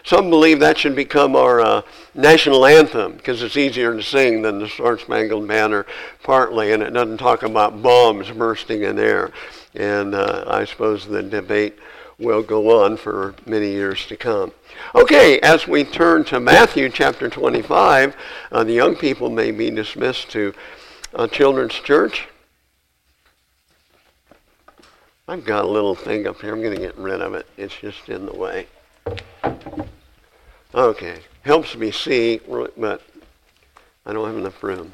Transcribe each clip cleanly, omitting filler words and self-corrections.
Some believe that should become our national anthem because it's easier to sing than the Star-Spangled Banner partly, and it doesn't talk about bombs bursting in air. And I suppose the debate will go on for many years to come. Okay, as we turn to Matthew chapter 25, the young people may be dismissed to Children's Church. I've got a little thing up here. I'm going to get rid of it. It's just in the way. Okay, helps me see, but I don't have enough room.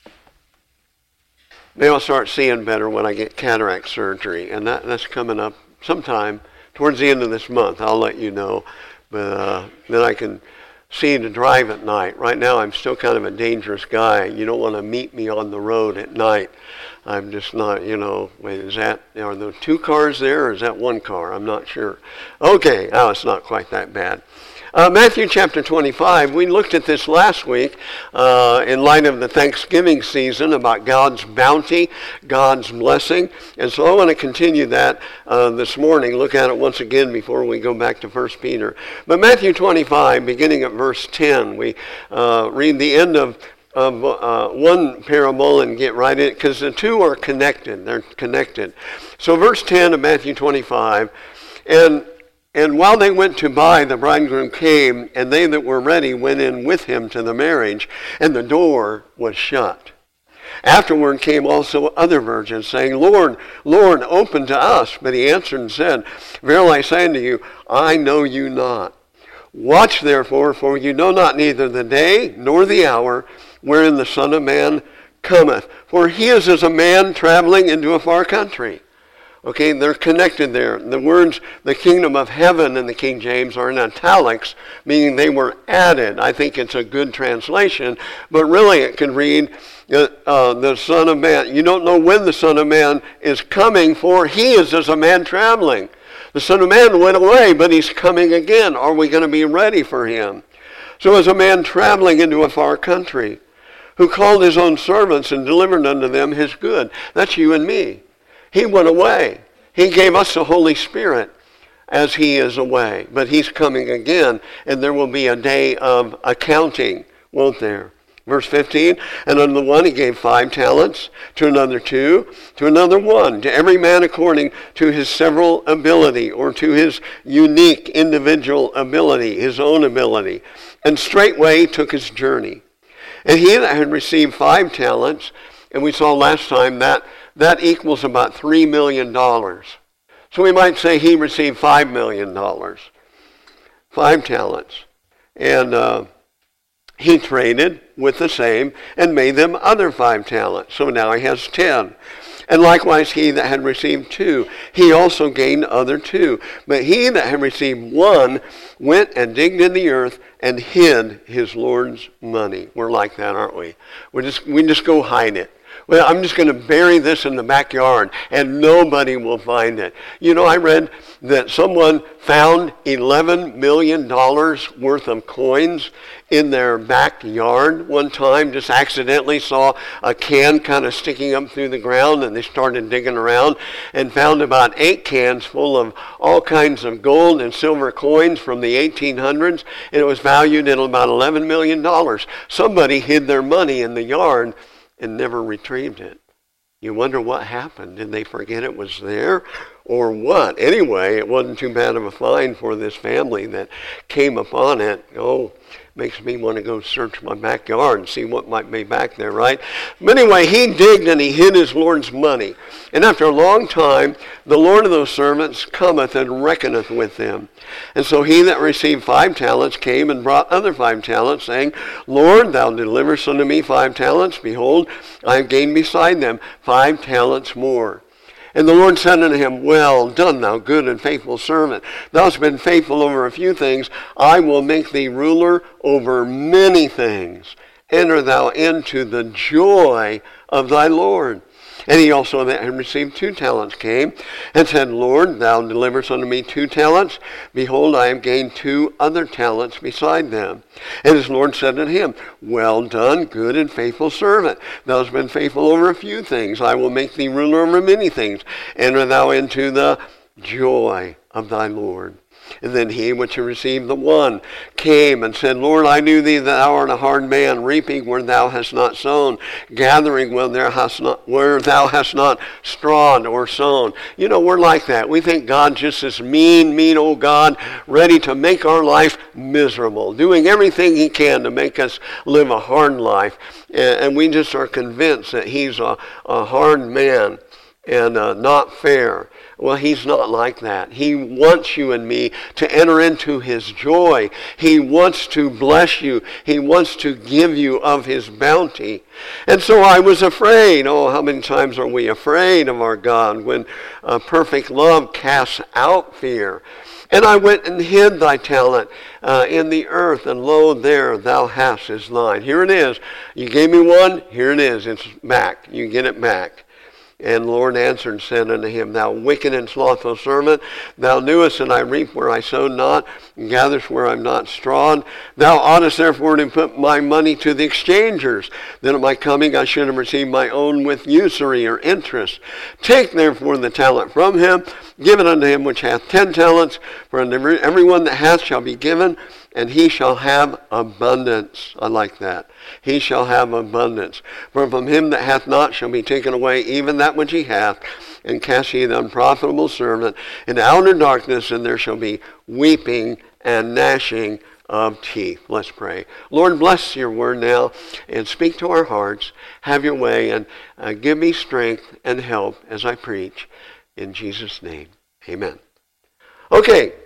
Maybe I'll start seeing better when I get cataract surgery, and that's coming up sometime towards the end of this month. I'll let you know, but then I can see to drive at night. Right now I'm still kind of a dangerous guy. You don't want to meet me on the road at night. I'm just not, wait, are there two cars there or is that one car? I'm not sure. Okay, it's not quite that bad. Matthew chapter 25, we looked at this last week in light of the Thanksgiving season about God's bounty, God's blessing. And so I want to continue that this morning, look at it once again before we go back to 1 Peter. But Matthew 25, beginning at verse 10, we read the end of one parable and get right in it because the two are connected. They're connected. So verse 10 of Matthew 25, And while they went to buy, the bridegroom came, and they that were ready went in with him to the marriage, and the door was shut. Afterward came also other virgins, saying, Lord, Lord, open to us. But he answered and said, Verily I say unto you, I know you not. Watch therefore, for you know not neither the day nor the hour wherein the Son of Man cometh. For he is as a man traveling into a far country. Okay, they're connected there. The words, the kingdom of heaven in the King James are in italics, meaning they were added. I think it's a good translation, but really it could read, the Son of Man. You don't know when the Son of Man is coming, for he is as a man traveling. The Son of Man went away, but he's coming again. Are we going to be ready for him? So as a man traveling into a far country, who called his own servants and delivered unto them his good. That's you and me. He went away. He gave us the Holy Spirit as he is away. But he's coming again, and there will be a day of accounting, won't there? Verse 15, and unto the one he gave 5 talents, to another 2, to another 1, to every man according to his several ability, or to his unique individual ability, his own ability. And straightway he took his journey. And he that had received 5 talents, and we saw last time that equals about $3 million. So we might say he received $5 million, 5 talents. And he traded with the same and made them other 5 talents. So now he has 10. And likewise he that had received 2, he also gained other 2. But he that had received 1 went and digged in the earth and hid his Lord's money. We're like that, aren't we? We just go hide it. Well, I'm just going to bury this in the backyard and nobody will find it. I read that someone found $11 million worth of coins in their backyard one time. Just accidentally saw a can kind of sticking up through the ground, and they started digging around and found about 8 cans full of all kinds of gold and silver coins from the 1800s, and it was valued at about $11 million. Somebody hid their money in the yard and never retrieved it. You wonder what happened. Did they forget it was there or what? Anyway, it wasn't too bad of a find for this family that came upon it. Makes me want to go search my backyard and see what might be back there, right? But anyway, he digged and he hid his Lord's money. And after a long time, the Lord of those servants cometh and reckoneth with them. And so he that received 5 talents came and brought other 5 talents, saying, Lord, thou deliverest unto me 5 talents. Behold, I have gained beside them 5 talents more. And the Lord said unto him, Well done, thou good and faithful servant. Thou hast been faithful over a few things. I will make thee ruler over many things. Enter thou into the joy of thy Lord. And he also that had received 2 talents came and said, Lord, thou deliverest unto me 2 talents. Behold, I have gained 2 other talents beside them. And his Lord said unto him, Well done, good and faithful servant. Thou hast been faithful over a few things. I will make thee ruler over many things. Enter thou into the joy of thy Lord. And then he which had received the one came and said, Lord, I knew thee that thou art a hard man, reaping where thou hast not sown, gathering where thou hast not strawed or sown. You know, we're like that. We think God just is mean old God, ready to make our life miserable, doing everything he can to make us live a hard life. And we just are convinced that he's a hard man and not fair. Well, he's not like that. He wants you and me to enter into his joy. He wants to bless you. He wants to give you of his bounty. And so I was afraid. Oh, how many times are we afraid of our God when perfect love casts out fear? And I went and hid thy talent in the earth, and lo, there thou hast is thine. Here it is. You gave me one. Here it is. It's back. You get it back. And the Lord answered and said unto him, Thou wicked and slothful servant, thou knewest that I reap where I sowed not, and gatherest where I am not strawed. Thou oughtest therefore to put my money to the exchangers, that at my coming I should have received my own with usury or interest. Take therefore the talent from him, give it unto him which hath 10 talents, for unto every one that hath shall be given, and he shall have abundance. I like that. He shall have abundance. For from him that hath not shall be taken away even that which he hath, and cast ye the unprofitable servant into outer darkness, and there shall be weeping and gnashing of teeth. Let's pray. Lord, bless your word now, and speak to our hearts. Have your way, and give me strength and help as I preach. In Jesus' name, amen. Okay.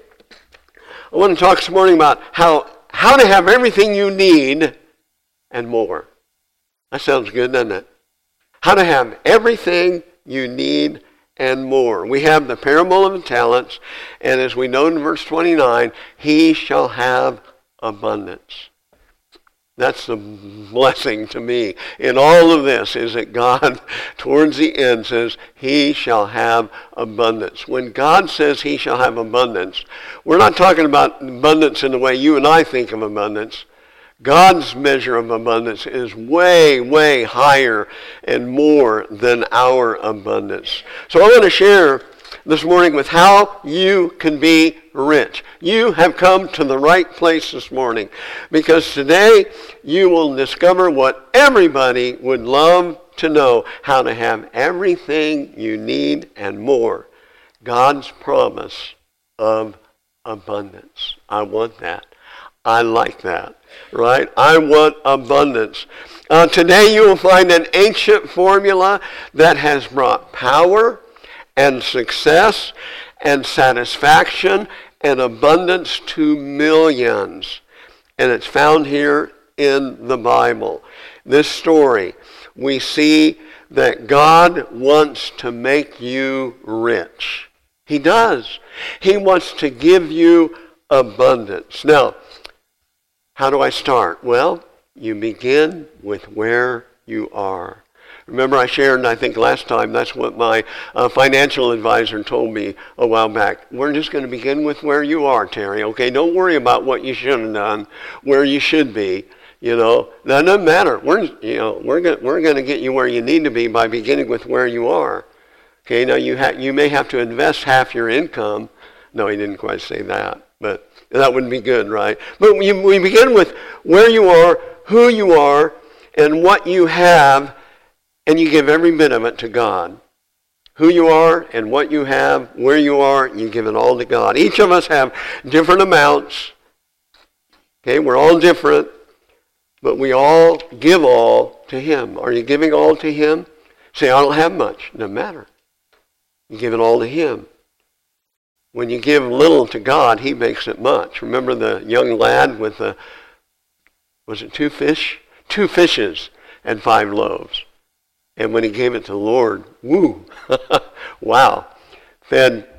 I want to talk this morning about how to have everything you need and more. That sounds good, doesn't it? How to have everything you need and more. We have the parable of the talents, and as we know in verse 29, he shall have abundance. That's the blessing to me in all of this, is that God, towards the end, says he shall have abundance. When God says he shall have abundance, we're not talking about abundance in the way you and I think of abundance. God's measure of abundance is way, way higher and more than our abundance. So I want to share this morning with how you can be rich. You have come to the right place this morning, because today you will discover what everybody would love to know, how to have everything you need and more. God's promise of abundance. I want that. I like that, right? I want abundance. Today you will find an ancient formula that has brought power and success and satisfaction and abundance to millions. And it's found here in the Bible. This story, we see that God wants to make you rich. He does. He wants to give you abundance. Now, how do I start? Well, you begin with where you are. Remember I shared, I think last time, that's what my financial advisor told me a while back. We're just going to begin with where you are, Terry. Okay, don't worry about what you should have done, where you should be. You know, that doesn't matter. We're going to get you where you need to be by beginning with where you are. Okay, now you may have to invest half your income. No, he didn't quite say that, but that wouldn't be good, right? But we begin with where you are, who you are, and what you have, and you give every bit of it to God. Who you are and what you have, where you are, you give it all to God. Each of us have different amounts. Okay, we're all different, but we all give all to him. Are you giving all to him? Say, I don't have much. Doesn't matter. You give it all to him. When you give little to God, he makes it much. Remember the young lad with was it 2 fish? 2 fishes and 5 loaves. And when he gave it to the Lord, woo, wow, fed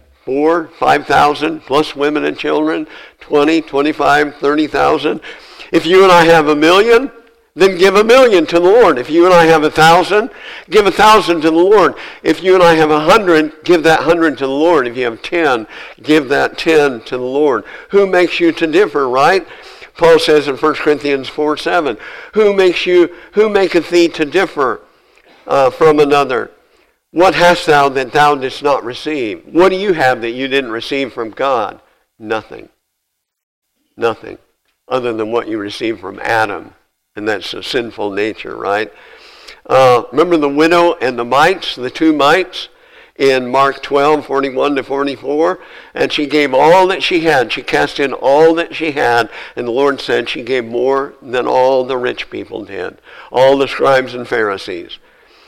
5,000 plus women and children, 20, 25, 30,000. If you and I have 1 million, then give 1 million to the Lord. If you and I have 1,000, give 1,000 to the Lord. If you and I have 100, give that 100 to the Lord. If you have 10, give that 10 to the Lord. Who makes you to differ, right? Paul says in 1 Corinthians 4:7, who maketh thee to differ from another? What hast thou that thou didst not receive? What do you have that you didn't receive from God? Nothing. Nothing. Other than what you received from Adam. And that's a sinful nature, right? Remember the widow and the mites, the two mites? In Mark 12, 41 to 44, and she gave all that she had. She cast in all that she had, and the Lord said she gave more than all the rich people did, all the scribes and Pharisees.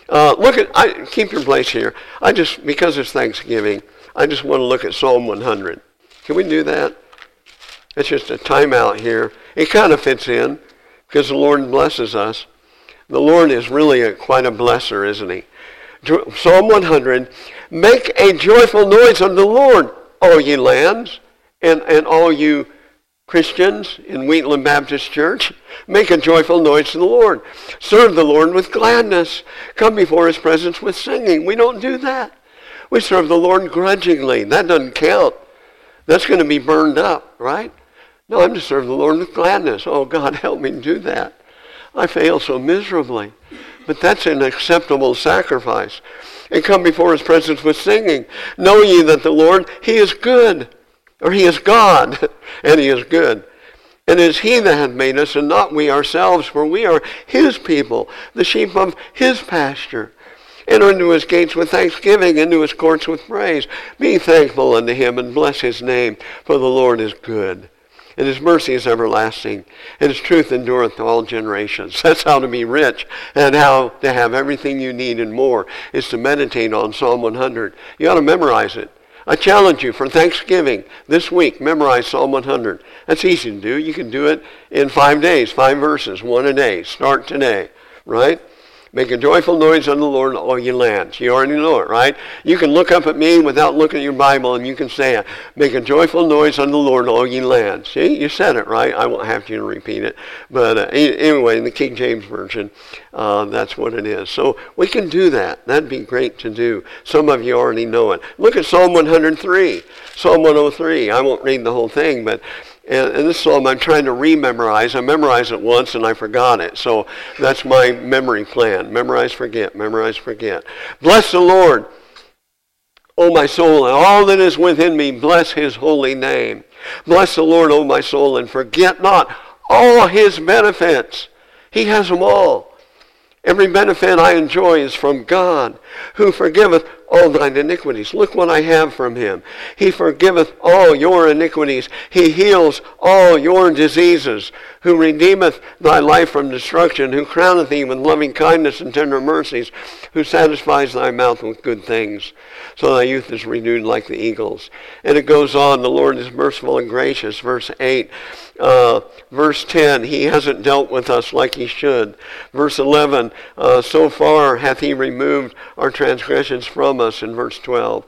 Keep your place here. Because it's Thanksgiving, I just want to look at Psalm 100. Can we do that? It's just a timeout here. It kind of fits in, because the Lord blesses us. The Lord is really quite a blesser, isn't he? Psalm 100, make a joyful noise unto the Lord, all ye lands, and all you Christians in Wheatland Baptist Church. Make a joyful noise to the Lord. Serve the Lord with gladness. Come before his presence with singing. We don't do that. We serve the Lord grudgingly. That doesn't count. That's going to be burned up, right? No, I'm to serve the Lord with gladness. Oh, God, help me do that. I fail so miserably. But that's an acceptable sacrifice. And come before his presence with singing. Know ye that the Lord, he is good. Or he is God, and he is good. And it is he that hath made us, and not we ourselves, for we are his people, the sheep of his pasture. Enter into his gates with thanksgiving, into his courts with praise. Be thankful unto him, and bless his name, for the Lord is good. And his mercy is everlasting, and his truth endureth to all generations. That's how to be rich, and how to have everything you need and more, is to meditate on Psalm 100. You ought to memorize it. I challenge you for Thanksgiving this week, memorize Psalm 100. That's easy to do. You can do it in 5 days, 5 verses, 1 a day. Start today, right? Make a joyful noise unto the Lord, all ye lands. You already know it, right? You can look up at me without looking at your Bible, and you can say it. Make a joyful noise unto the Lord, all ye lands. See, you said it, right? I won't have you to repeat it. But anyway, in the King James Version, that's what it is. So we can do that. That'd be great to do. Some of you already know it. Look at Psalm 103, Psalm 103. I won't read the whole thing, but and this psalm I'm trying to rememorize. I memorized it once and I forgot it. So that's my memory plan. Memorize, forget. Memorize, forget. Bless the Lord, O my soul, and all that is within me. Bless his holy name. Bless the Lord, O my soul, and forget not all his benefits. He has them all. Every benefit I enjoy is from God, who forgiveth all thine iniquities. Look what I have from him. He forgiveth all your iniquities. He heals all your diseases, who redeemeth thy life from destruction, who crowneth thee with loving kindness and tender mercies, who satisfies thy mouth with good things, so thy youth is renewed like the eagles. And it goes on, the Lord is merciful and gracious, verse 8. Verse 10, he hasn't dealt with us like he should. Verse 11, so far hath he removed our transgressions from us, in verse 12.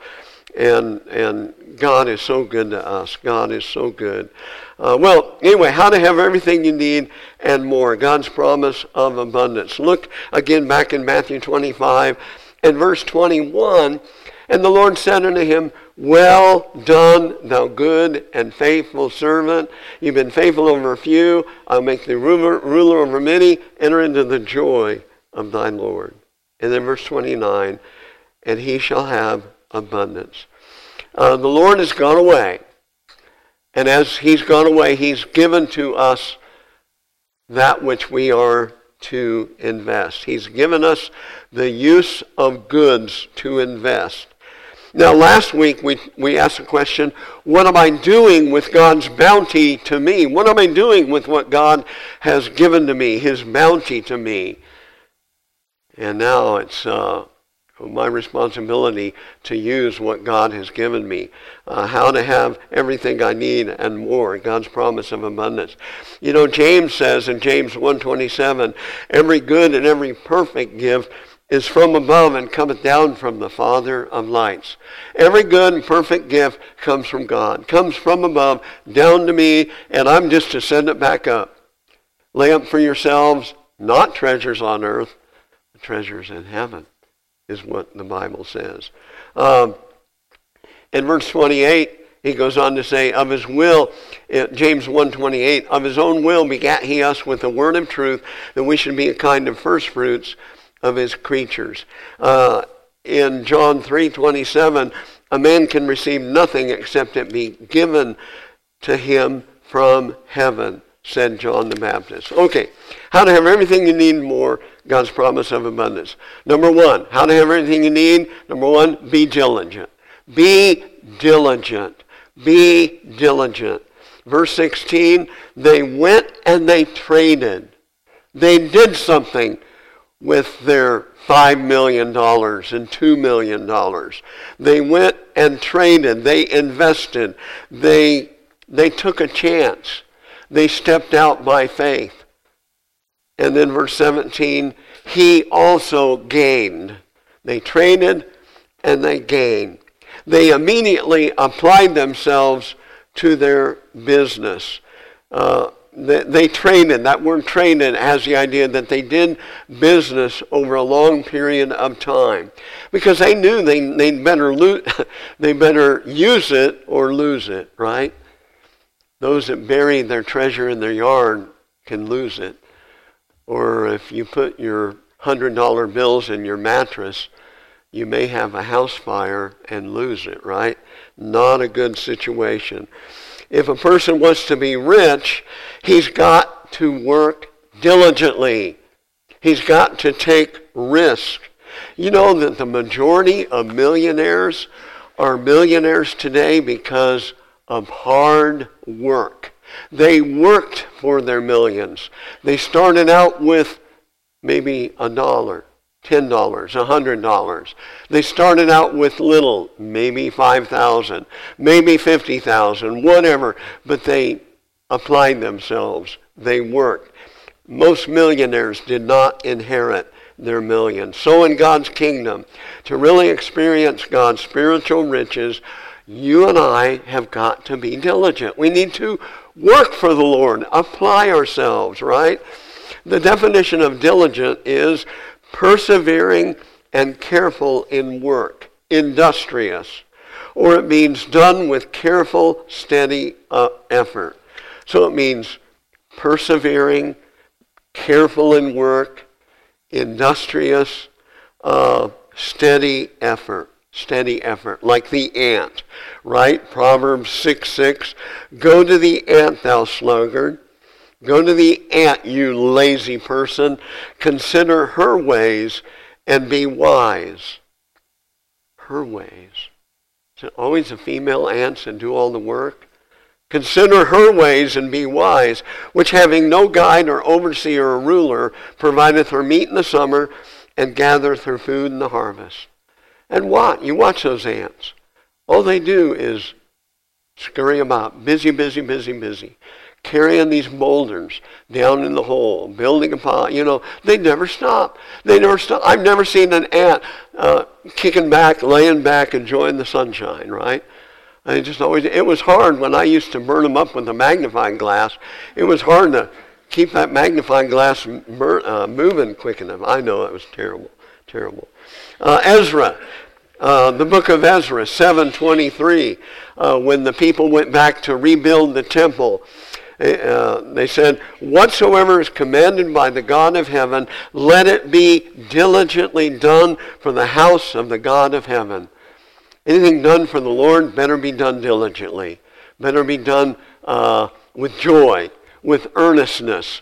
And God is so good to us. God is so good. Well, anyway, how to have everything you need and more. God's promise of abundance. Look again back in Matthew 25 and verse 21. And the Lord said unto him, well done, thou good and faithful servant. You've been faithful over a few. I'll make thee ruler over many. Enter into the joy of thy Lord. And then verse 29, and he shall have abundance. The Lord has gone away. And as he's gone away, he's given to us that which we are to invest. He's given us the use of goods to invest. Now, last week we asked the question, what am I doing with God's bounty to me? What am I doing with what God has given to me, his bounty to me? And now it's my responsibility to use what God has given me, how to have everything I need and more, God's promise of abundance. You know, James says in James 1:27, every good and every perfect gift is from above and cometh down from the Father of lights. Every good and perfect gift comes from God, comes from above, down to me, and I'm just to send it back up. Lay up for yourselves not treasures on earth, but treasures in heaven, is what the Bible says. In verse 28, he goes on to say, of his will, James 1:28, of his own will begat he us with the word of truth, that we should be a kind of first fruits of his creatures. In John 3:27, a man can receive nothing except it be given to him from heaven, said John the Baptist. Okay, how to have everything you need and more, God's promise of abundance. Number one, how to have everything you need. Number one, be diligent. Be diligent. Be diligent. Verse 16, they went and they traded. They did something with their $5 million and $2 million. They went and traded. They invested. They took a chance. They stepped out by faith. And then verse 17, he also gained. They traded and they gained. They immediately applied themselves to their business. They traded. That word traded has the idea that they did business over a long period of time, because they knew they better use it or lose it, right? Those that bury their treasure in their yard can lose it. Or if you put your $100 bills in your mattress, you may have a house fire and lose it, right? Not a good situation. If a person wants to be rich, he's got to work diligently. He's got to take risk. You know that the majority of millionaires are millionaires today because of hard work. They worked for their millions. They started out with maybe $1, $10, $100. They started out with little, maybe $5,000, maybe $50,000, whatever, but they applied themselves. They worked. Most millionaires did not inherit their millions. So in God's kingdom, to really experience God's spiritual riches, you and I have got to be diligent. We need to work for the Lord, apply ourselves, right? The definition of diligent is persevering and careful in work, industrious, or it means done with careful, steady effort. So it means persevering, careful in work, industrious, steady effort. Steady effort, like the ant, right? Proverbs 6:6. Go to the ant, thou sluggard. Go to the ant, you lazy person. Consider her ways and be wise. Her ways. Is it always the female ants that do all the work? Consider her ways and be wise, which having no guide or overseer or ruler, provideth her meat in the summer and gathereth her food in the harvest. And what? You watch those ants. All they do is scurry about, busy, busy, busy, busy, carrying these boulders down in the hole, building a pile. You know, they never stop. They never stop. I've never seen an ant kicking back, laying back, enjoying the sunshine, right? It was hard when I used to burn them up with a magnifying glass. It was hard to keep that magnifying glass moving quick enough. I know it was terrible, terrible. Ezra, the book of Ezra, 7:23, when the people went back to rebuild the temple, they said, whatsoever is commanded by the God of heaven, let it be diligently done for the house of the God of heaven. Anything done for the Lord better be done diligently, better be done with joy, with earnestness.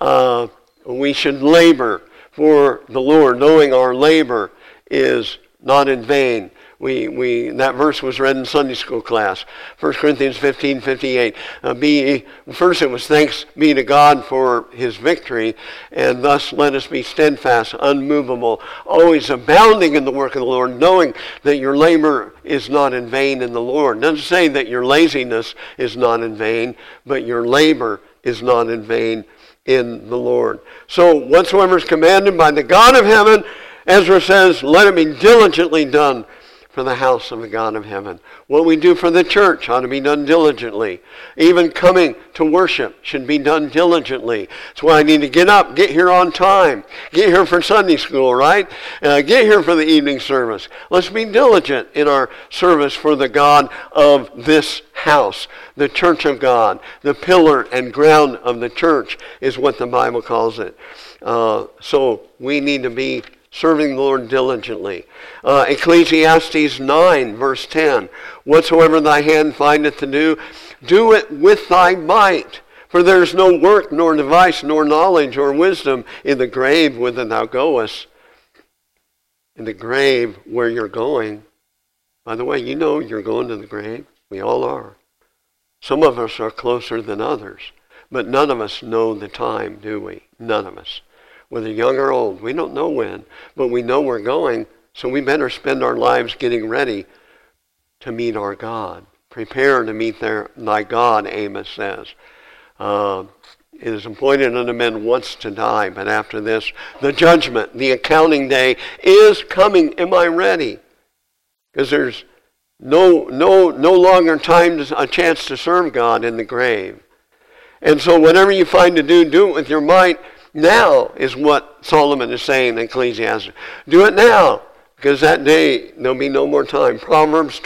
We should labor for the Lord, knowing our labor is not in vain. That verse was read in Sunday school class, 1 Corinthians 15:58. First it was thanks be to God for his victory, and thus let us be steadfast, unmovable, always abounding in the work of the Lord, knowing that your labor is not in vain in the Lord. It doesn't say that your laziness is not in vain, but your labor is not in vain in the Lord. So whatsoever is commanded by the God of heaven, Ezra says, let it be diligently done for the house of the God of heaven. What we do for the church ought to be done diligently. Even coming to worship should be done diligently. That's why I need to get up, get here on time, get here for Sunday school, right? Get here for the evening service. Let's be diligent in our service for the God of this house, the church of God. The pillar and ground of the church is what the Bible calls it. So we need to be serving the Lord diligently. Ecclesiastes 9, verse 10. Whatsoever thy hand findeth to do, Do it with thy might. For there is no work, nor device, nor knowledge, or wisdom in the grave whither thou goest. In the grave where you're going. By the way, you know you're going to the grave. We all are. Some of us are closer than others. But none of us know the time, do we? None of us. Whether young or old, we don't know when. But we know we're going, so we better spend our lives getting ready to meet our God. Prepare to meet thy God, Amos says. It is appointed unto men once to die, but after this, the judgment, the accounting day is coming. Am I ready? Because there's no longer a chance to serve God in the grave. And so whatever you find to do it with your might. Now is what Solomon is saying in Ecclesiastes. Do it now, because that day there'll be no more time. Proverbs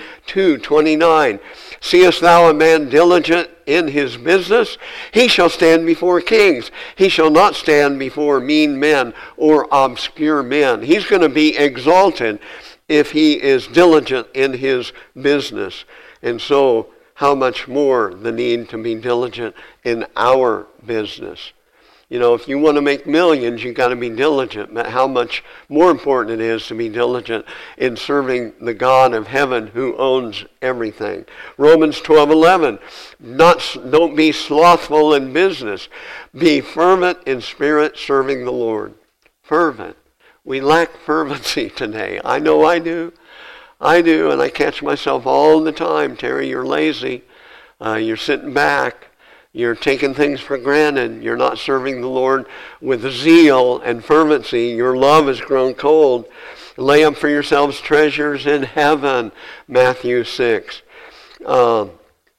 22:29. Seest thou a man diligent in his business? He shall stand before kings. He shall not stand before mean men or obscure men. He's going to be exalted if he is diligent in his business. And so, how much more the need to be diligent in our business. You know, if you want to make millions, you've got to be diligent. But how much more important it is to be diligent in serving the God of heaven who owns everything. Romans 12:11. Don't be slothful in business. Be fervent in spirit, serving the Lord. Fervent. We lack fervency today. I know I do. I do, and I catch myself all the time. Terry, you're lazy. You're sitting back. You're taking things for granted. You're not serving the Lord with zeal and fervency. Your love has grown cold. Lay up for yourselves treasures in heaven, Matthew 6. We're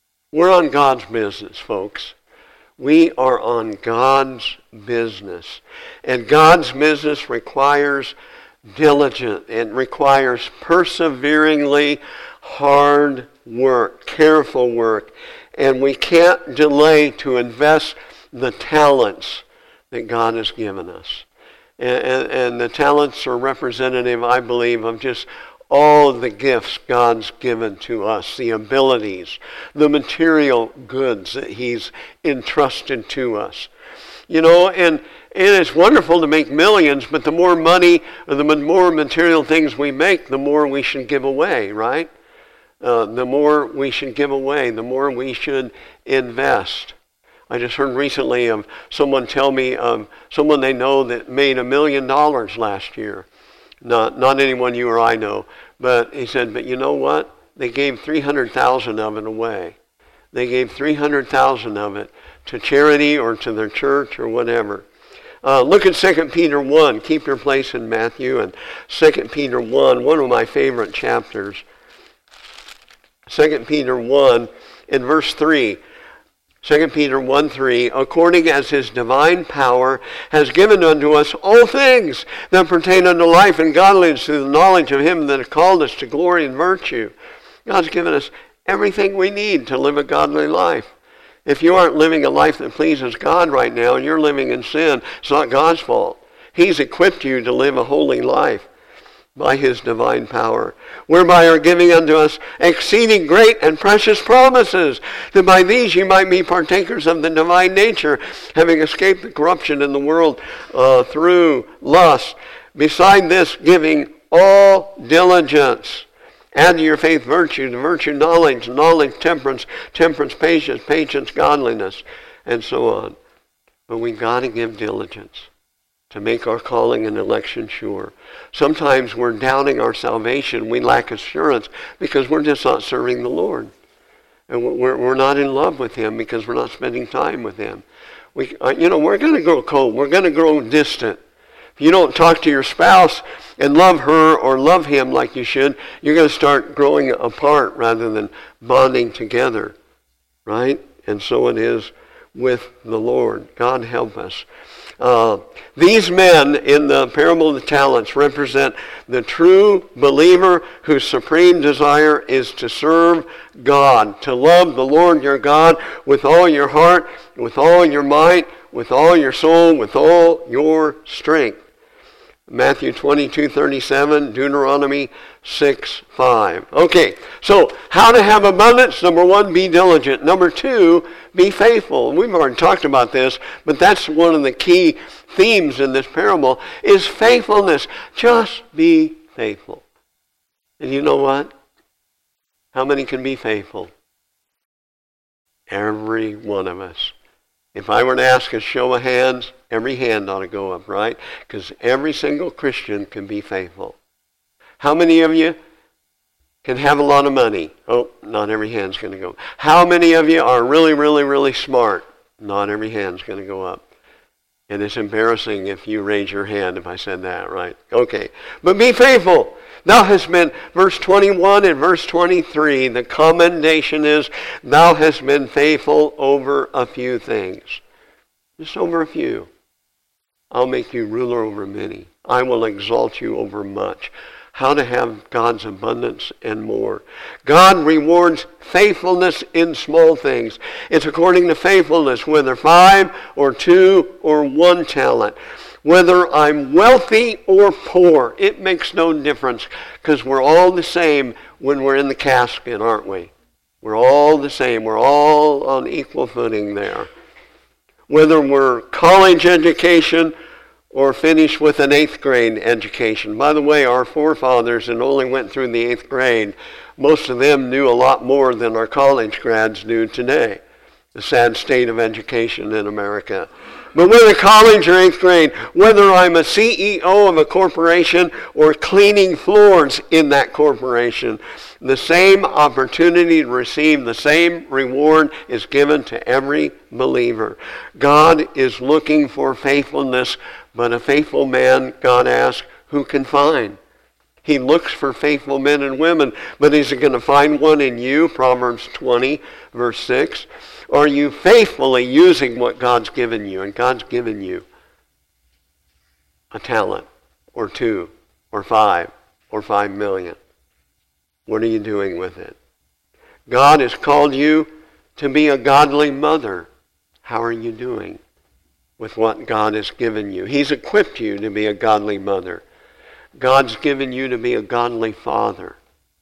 on God's business, folks. We are on God's business. And God's business requires diligence. It requires perseveringly hard work, careful work. And we can't delay to invest the talents that God has given us. And the talents are representative, I believe, of just all the gifts God's given to us, the abilities, the material goods that He's entrusted to us. You know, and it's wonderful to make millions, but the more money or the more material things we make, the more we should give away, right? The more we should give away, the more we should invest. I just heard recently of someone tell me of someone they know that made $1 million last year. Not anyone you or I know, but he said, but you know what? They gave 300,000 of it away. They gave 300,000 of it to charity or to their church or whatever. Look at 2 Peter 1. Keep your place in Matthew and 2 Peter 1, one of my favorite chapters. 2 Peter 1 in verse 3. 2 Peter 1:3, according as his divine power has given unto us all things that pertain unto life and godliness through the knowledge of him that has called us to glory and virtue. God's given us everything we need to live a godly life. If you aren't living a life that pleases God right now and you're living in sin, it's not God's fault. He's equipped you to live a holy life by his divine power, whereby are giving unto us exceeding great and precious promises, that by these you might be partakers of the divine nature, having escaped the corruption in the world through lust. Beside this, giving all diligence. Add to your faith virtue, to virtue knowledge, knowledge temperance, temperance patience, patience godliness, and so on. But we've got to give diligence to make our calling and election sure. Sometimes we're doubting our salvation. We lack assurance because we're just not serving the Lord. And we're not in love with him because we're not spending time with him. We're going to grow cold. We're going to grow distant. If you don't talk to your spouse and love her or love him like you should, you're going to start growing apart rather than bonding together. Right? And so it is with the Lord. God help us. These men in the parable of the talents represent the true believer whose supreme desire is to serve God, to love the Lord your God with all your heart, with all your might, with all your soul, with all your strength. Matthew 22:37, Deuteronomy 6:5. Okay, so how to have abundance? Number one, be diligent. Number two, be faithful. We've already talked about this, but that's one of the key themes in this parable is faithfulness. Just be faithful. And you know what? How many can be faithful? Every one of us. If I were to ask a show of hands, every hand ought to go up, right? Because every single Christian can be faithful. How many of you can have a lot of money? Oh, not every hand's going to go up. How many of you are really, really, really smart? Not every hand's going to go up. And it's embarrassing if you raise your hand if I said that, right? Okay. But be faithful. Thou hast been, verse 21 and verse 23, the commendation is, thou hast been faithful over a few things. Just over a few. I'll make you ruler over many. I will exalt you over much. How to have God's abundance and more. God rewards faithfulness in small things. It's according to faithfulness, whether 5 or 2 or 1 talent. Whether I'm wealthy or poor, it makes no difference because we're all the same when we're in the casket, aren't we? We're all the same. We're all on equal footing there. Whether we're college education or finished with an 8th grade education. By the way, our forefathers that only went through the 8th grade, most of them knew a lot more than our college grads do today. The sad state of education in America. But whether college or 8th grade, whether I'm a CEO of a corporation or cleaning floors in that corporation, the same opportunity to receive the same reward is given to every believer. God is looking for faithfulness, but a faithful man, God asks, who can find? He looks for faithful men and women, but is he going to find one in you? Proverbs 20, verse 6. Are you faithfully using what God's given you? And God's given you a talent, or 2, or 5, or 5 million. What are you doing with it? God has called you to be a godly mother. How are you doing with what God has given you? He's equipped you to be a godly mother. God's given you to be a godly father,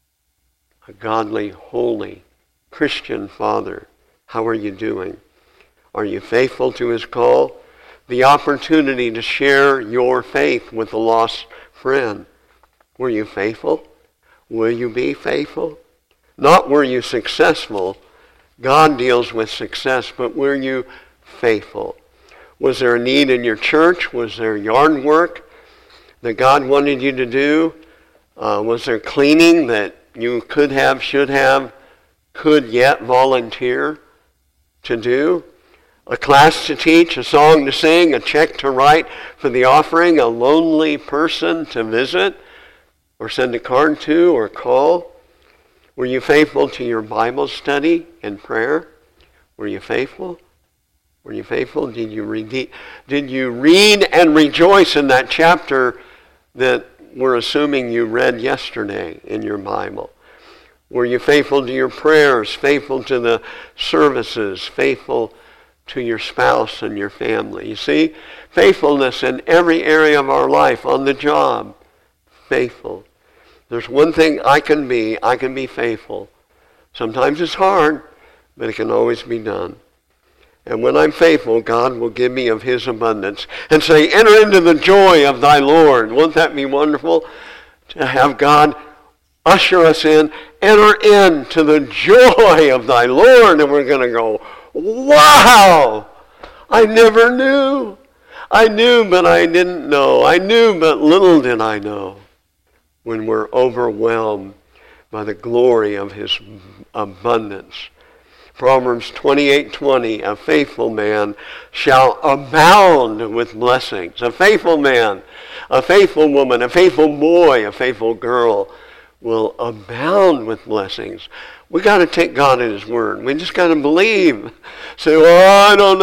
a godly, holy, Christian father. How are you doing? Are you faithful to his call? The opportunity to share your faith with a lost friend. Were you faithful? Will you be faithful? Not were you successful. God deals with success, but were you faithful? Was there a need in your church? Was there yard work that God wanted you to do? Was there cleaning that you could have, should have, could yet volunteer to do? A class to teach, a song to sing, a check to write for the offering, a lonely person to visit or send a card to or call? Were you faithful to your Bible study and prayer? Were you faithful? Were you faithful? Did you read and rejoice in that chapter that we're assuming you read yesterday in your Bible? Were you faithful to your prayers, faithful to the services, faithful to your spouse and your family? You see, faithfulness in every area of our life, on the job, faithful. There's one thing I can be faithful. Sometimes it's hard, but it can always be done. And when I'm faithful, God will give me of his abundance and say, enter into the joy of thy Lord. Won't that be wonderful? To have God usher us in, enter into the joy of thy Lord. And we're going to go, wow, I never knew. I knew, but I didn't know. I knew, but little did I know. When we're overwhelmed by the glory of his abundance. Proverbs 28:20, a faithful man shall abound with blessings. A faithful man, a faithful woman, a faithful boy, a faithful girl will abound with blessings. We got to take God at his word. We just got to believe. Say, well, I don't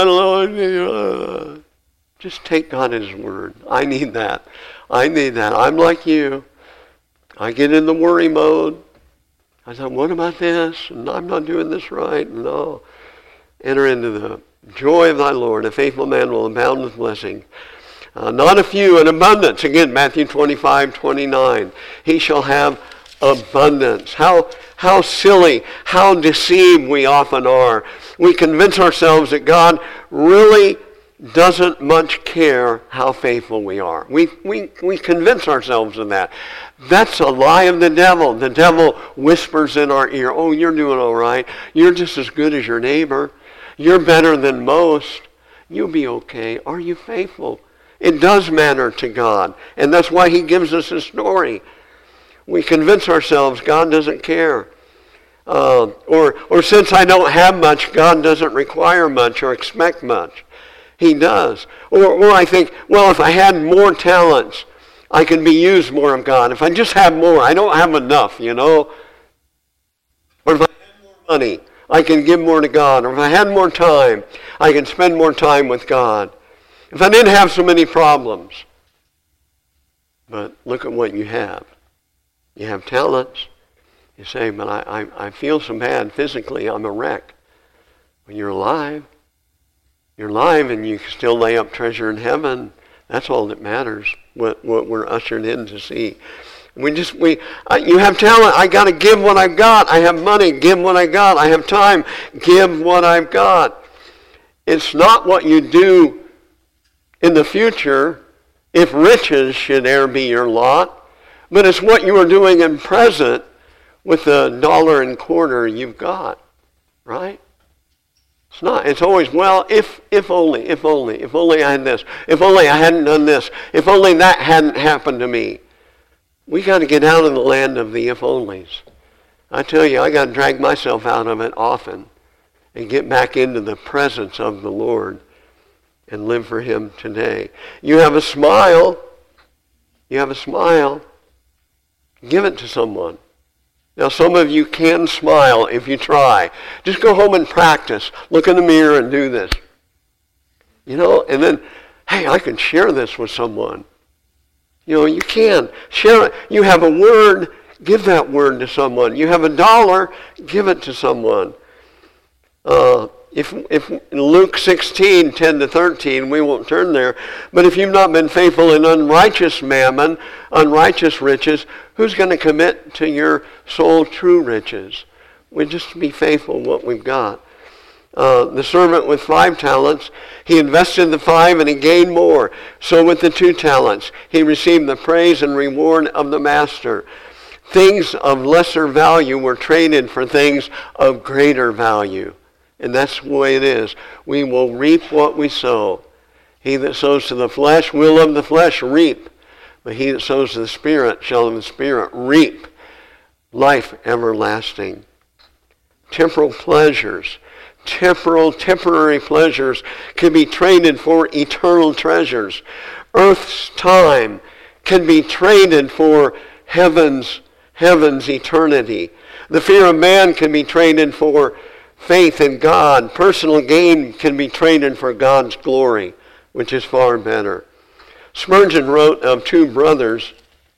know. Just take God at his word. I need that. I'm like you. I get in the worry mode. I thought, what about this? And I'm not doing this right. No. Enter into the joy of thy Lord. A faithful man will abound with blessing. Not a few, in abundance. Again, Matthew 25:29. He shall have abundance. How silly, how deceived we often are. We convince ourselves that God really doesn't much care how faithful we are. We convince ourselves of that. That's a lie of the devil. The devil whispers in our ear, oh, you're doing all right. You're just as good as your neighbor. You're better than most. You'll be okay. Are you faithful? It does matter to God. And that's why he gives us a story. We convince ourselves God doesn't care. Or since I don't have much, God doesn't require much or expect much. He does. Or I think, well, if I had more talents, I can be used more of God. If I just have more, I don't have enough, you know. Or if I had more money, I can give more to God. Or if I had more time, I can spend more time with God. If I didn't have so many problems. But look at what you have. You have talents. You say, but I feel so bad physically. I'm a wreck. When you're alive, and you can still lay up treasure in heaven. That's all that matters, what we're ushered in to see. You have talent. I got to give what I've got. I have money. Give what I got. I have time. Give what I've got. It's not what you do in the future, if riches should e'er be your lot, but it's what you are doing in present with the $1.25 you've got, right? It's not. It's always, well, if only I had this, if only I hadn't done this, if only that hadn't happened to me. We got to get out of the land of the if-onlys. I tell you, I got to drag myself out of it often and get back into the presence of the Lord and live for him today. You have a smile. You have a smile. Give it to someone. Now, some of you can smile if you try. Just go home and practice. Look in the mirror and do this. You know, and then, hey, I can share this with someone. You know, you can. Share it. You have a word, give that word to someone. You have $1, give it to someone. If in Luke 16, 10-13, we won't turn there, but if you've not been faithful in unrighteous mammon, unrighteous riches, who's going to commit to your soul true riches? We just be faithful in what we've got. The servant with 5 talents, he invested the 5 and he gained more. So with the 2 talents, he received the praise and reward of the master. Things of lesser value were traded for things of greater value. And that's the way it is. We will reap what we sow. He that sows to the flesh will of the flesh reap. But he that sows to the Spirit shall of the Spirit reap life everlasting. Temporal pleasures, temporary pleasures can be traded for eternal treasures. Earth's time can be traded for heaven's eternity. The fear of man can be traded for faith in God. Personal gain can be traded for God's glory, which is far better. Spurgeon wrote of 2 brothers.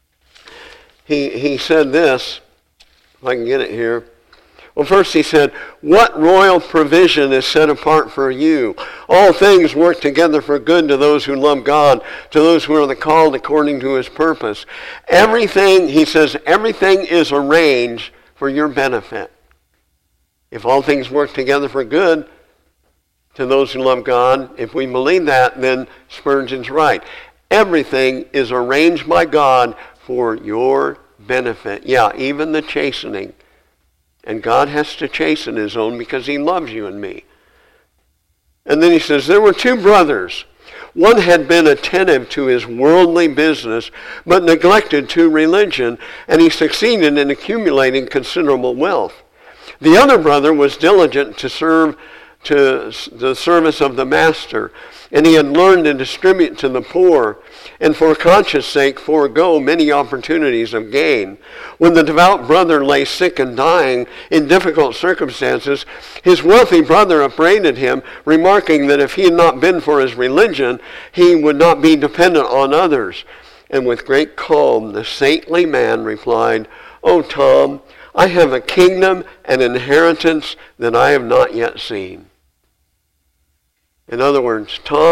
He said this, if I can get it here. Well, first he said, what royal provision is set apart for you? All things work together for good to those who love God, to those who are called according to his purpose. Everything, he says, everything is arranged for your benefit. If all things work together for good to those who love God, if we believe that, then Spurgeon's right. Everything is arranged by God for your benefit. Yeah, even the chastening. And God has to chasten his own because he loves you and me. And then he says, there were 2 brothers. One had been attentive to his worldly business, but neglected to religion, and he succeeded in accumulating considerable wealth. The other brother was diligent to serve to the service of the master, and he had learned to distribute to the poor, and for conscience sake forego many opportunities of gain. When the devout brother lay sick and dying in difficult circumstances, his wealthy brother upbraided him, remarking that if he had not been for his religion, he would not be dependent on others. And with great calm, the saintly man replied, "Oh, Tom, I have a kingdom and inheritance that I have not yet seen." In other words, Tom,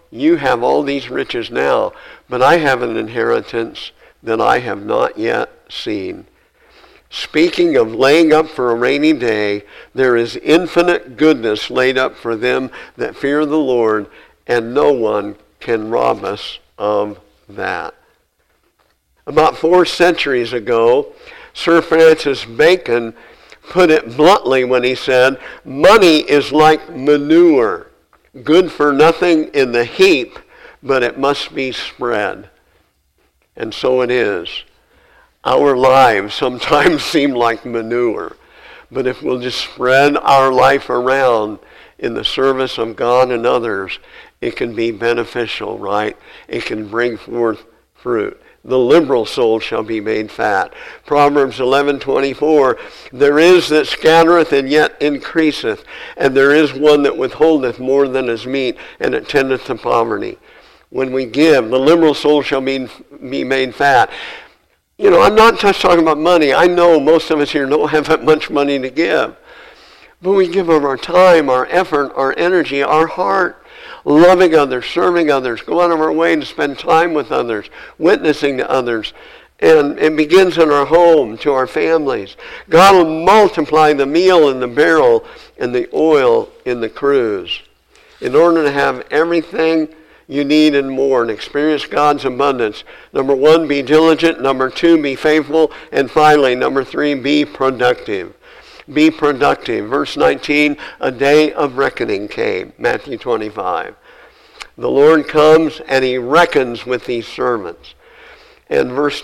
you have all these riches now, but I have an inheritance that I have not yet seen. Speaking of laying up for a rainy day, there is infinite goodness laid up for them that fear the Lord, and no one can rob us of that. About 4 centuries ago, Sir Francis Bacon put it bluntly when he said, money is like manure, good for nothing in the heap, but it must be spread. And so it is. Our lives sometimes seem like manure, but if we'll just spread our life around in the service of God and others, it can be beneficial, right? It can bring forth fruit. The liberal soul shall be made fat. Proverbs 11:24, there is that scattereth and yet increaseth, and there is one that withholdeth more than is meet, and it tendeth to poverty. When we give, the liberal soul shall be made fat. You know, I'm not just talking about money. I know most of us here don't have that much money to give. But we give of our time, our effort, our energy, our heart, loving others, serving others, go out of our way to spend time with others, witnessing to others. And it begins in our home, to our families. God will multiply the meal in the barrel and the oil in the cruse. In order to have everything you need and more and experience God's abundance, number 1, be diligent. Number 2, be faithful. And finally, number 3, be productive. Be productive. Verse 19, a day of reckoning came. Matthew 25. The Lord comes and he reckons with these servants. And verse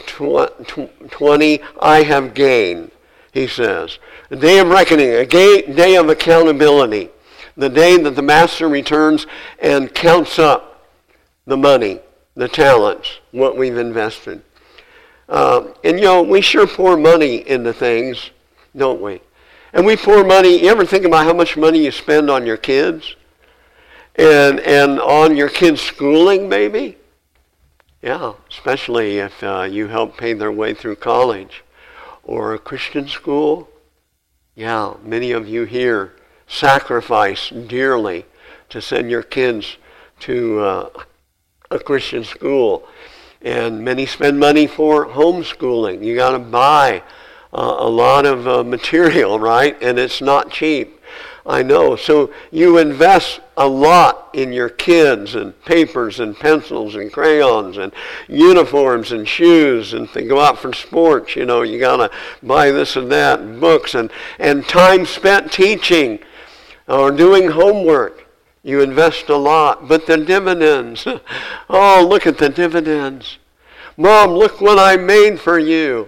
20, I have gained, he says. A day of reckoning, a day of accountability. The day that the master returns and counts up the money, the talents, what we've invested. And you know, we sure pour money into things, don't we? And we pour money, you ever think about how much money you spend on your kids? And on your kids' schooling, maybe? Yeah, especially if you help pay their way through college or a Christian school. Yeah, many of you here sacrifice dearly to send your kids to a Christian school. And many spend money for homeschooling. You got to buy a lot of material, right? And it's not cheap. I know. So you invest a lot in your kids, and papers and pencils and crayons and uniforms and shoes, and if they go out for sports, you know, you got to buy this and that, and books, and time spent teaching or doing homework. You invest a lot. But the dividends, oh, look at the dividends. Mom, look what I made for you.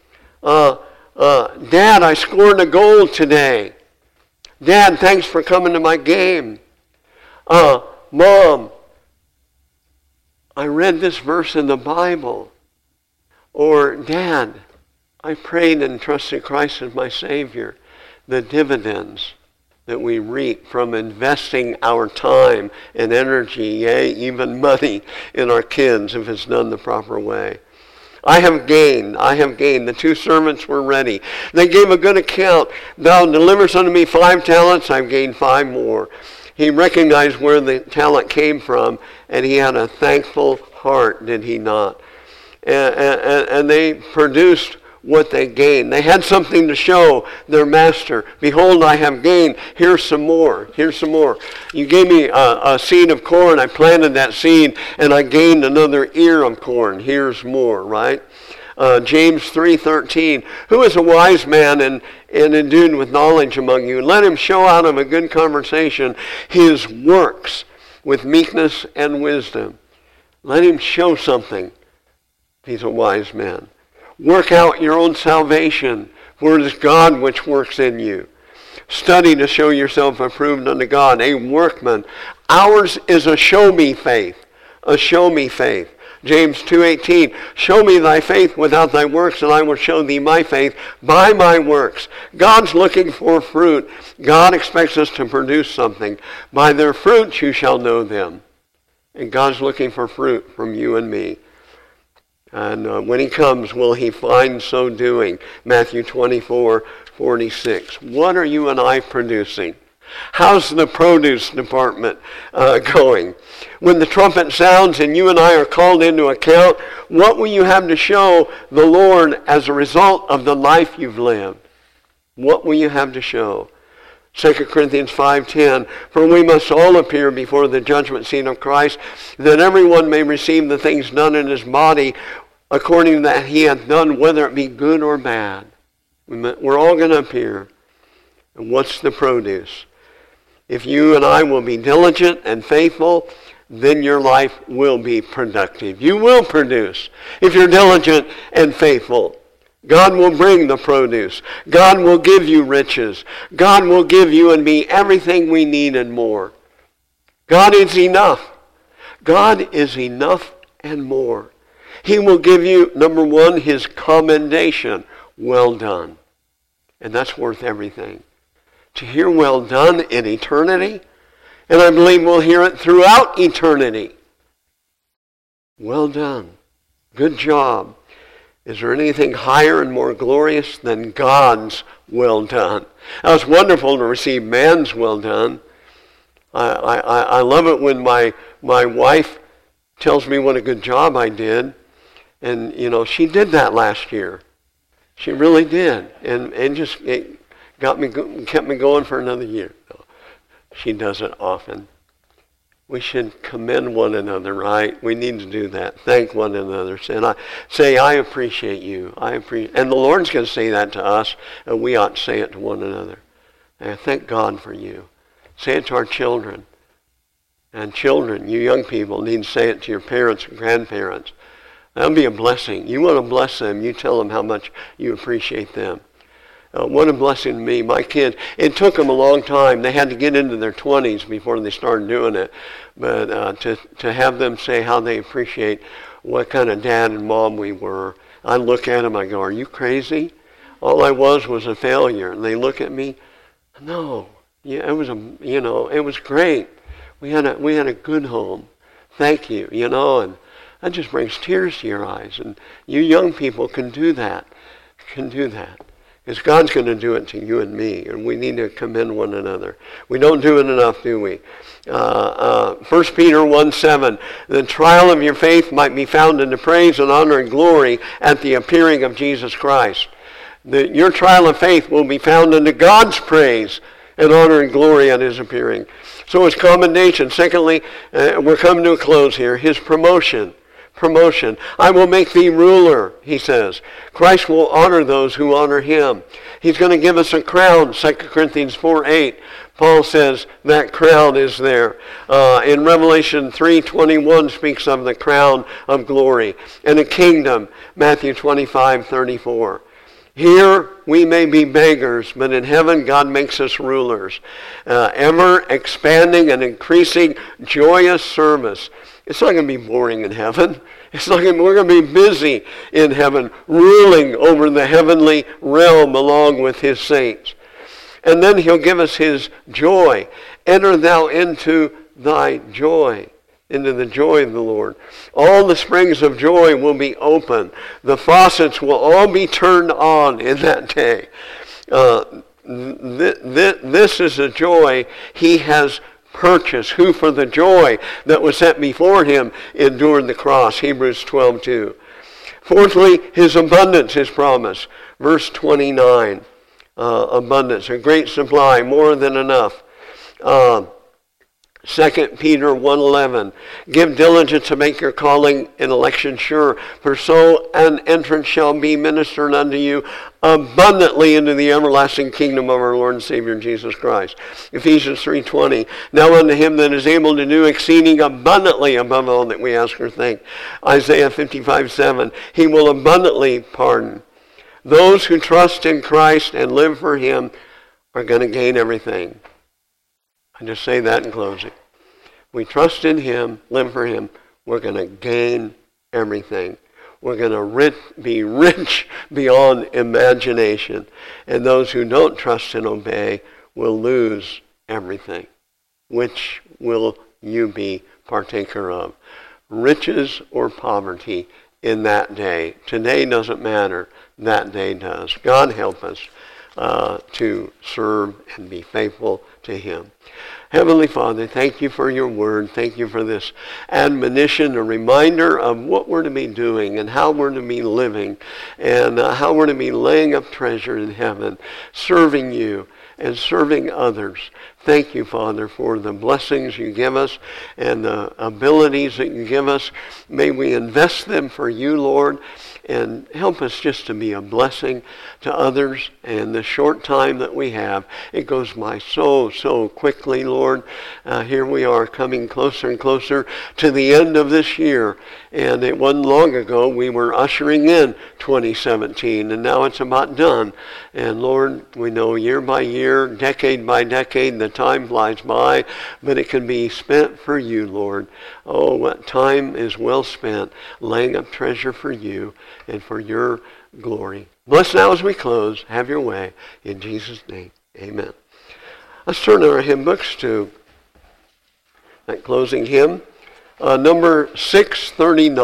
Dad, I scored a goal today. Dad, thanks for coming to my game. Mom, I read this verse in the Bible. Or, Dad, I prayed and trusted Christ as my Savior. The dividends that we reap from investing our time and energy, yea, even money in our kids if it's done the proper way. I have gained. The 2 servants were ready. They gave a good account. Thou deliverest unto me 5 talents, I've gained 5 more. He recognized where the talent came from, and he had a thankful heart, did he not? And they produced what they gained. They had something to show their master. Behold, I have gained. Here's some more. Here's some more. You gave me a seed of corn. I planted that seed, and I gained another ear of corn. Here's more, right? James 3:13. Who is a wise man and endued with knowledge among you? Let him show out of a good conversation his works with meekness and wisdom. Let him show something. He's a wise man. Work out your own salvation, for it is God which works in you. Study to show yourself approved unto God, a workman. Ours is a show-me faith, a show-me faith. James 2:18, show me thy faith without thy works, and I will show thee my faith by my works. God's looking for fruit. God expects us to produce something. By their fruits you shall know them. And God's looking for fruit from you and me. And when he comes, will he find so doing? Matthew 24:46. What are you and I producing? How's the produce department going? When the trumpet sounds and you and I are called into account, what will you have to show the Lord as a result of the life you've lived? What will you have to show? 2 Corinthians 5:10, for we must all appear before the judgment seat of Christ, that everyone may receive the things done in his body according to that he hath done, whether it be good or bad. We're all going to appear. And what's the produce? If you and I will be diligent and faithful, then your life will be productive. You will produce if you're diligent and faithful. God will bring the produce. God will give you riches. God will give you and me everything we need and more. God is enough. God is enough and more. He will give you, number one, his commendation. Well done. And that's worth everything. To hear well done in eternity, and I believe we'll hear it throughout eternity. Well done. Good job. Is there anything higher and more glorious than God's well done? Now, it's wonderful to receive man's well done. I love it when my wife tells me what a good job I did. And, she did that last year. She really did. And it kept me going for another year. No, she does it often. We should commend one another, right? We need to do that. Thank one another. Say, I appreciate you. And the Lord's going to say that to us, and we ought to say it to one another. And thank God for you. Say it to our children. And children, you young people, need to say it to your parents and grandparents. That'll be a blessing. You want to bless them, you tell them how much you appreciate them. What a blessing to me. My kids, it took them a long time. They had to get into their 20s before they started doing it. But to have them say how they appreciate what kind of dad and mom we were, I look at them, I go, are you crazy? All I was a failure. And they look at me, no. Yeah, it was great. We had a good home. Thank you, and that just brings tears to your eyes. And you young people can do that. Because God's going to do it to you and me, and we need to commend one another. We don't do it enough, do we? 1 Peter 1:7, the trial of your faith might be found in the praise and honor and glory at the appearing of Jesus Christ. Your trial of faith will be found in God's praise and honor and glory at his appearing. So it's commendation. Secondly, we're coming to a close here, his promotion. I will make thee ruler, he says. Christ will honor those who honor him. He's going to give us a crown, 2 Corinthians 4:8. Paul says that crown is there. In Revelation 3:21 speaks of the crown of glory. And a kingdom, Matthew 25:34. Here we may be beggars, but in heaven God makes us rulers. Ever expanding and increasing joyous service. It's not going to be boring in heaven. We're going to be busy in heaven, ruling over the heavenly realm along with his saints. And then he'll give us his joy. Enter thou into thy joy, into the joy of the Lord. All the springs of joy will be open. The faucets will all be turned on in that day. This is a joy he has purchased, who for the joy that was set before him endured the cross, Hebrews 12:2. Fourthly, his abundance, his promise. Verse 29, abundance, a great supply, more than enough. 2 Peter 1:11, give diligence to make your calling and election sure, for so an entrance shall be ministered unto you abundantly into the everlasting kingdom of our Lord and Savior Jesus Christ. Ephesians 3:20, now unto him that is able to do exceeding abundantly above all that we ask or think. Isaiah 55:7, he will abundantly pardon. Those who trust in Christ and live for him are going to gain everything. I just say that in closing. We trust in him, live for him, we're going to gain everything. We're going to be rich beyond imagination. And those who don't trust and obey will lose everything. Which will you be partaker of? Riches or poverty in that day? Today doesn't matter. That day does. God help us to serve and be faithful to him. Heavenly Father, thank you for your word. Thank you for this admonition, a reminder of what we're to be doing and how we're to be living and how we're to be laying up treasure in heaven, serving you and serving others. Thank you, Father, for the blessings you give us and the abilities that you give us. May we invest them for you, Lord, and help us just to be a blessing to others. And the short time that we have, it goes by so quickly, Lord. Here we are coming closer and closer to the end of this year. And it wasn't long ago we were ushering in 2017, and now it's about done. And Lord, we know year by year, decade by decade, the time flies by, but it can be spent for you, Lord. Oh, what time is well spent laying up treasure for you and for your glory. Bless now as we close. Have your way. In Jesus' name, amen. Let's turn our hymn books to that closing hymn, number 639.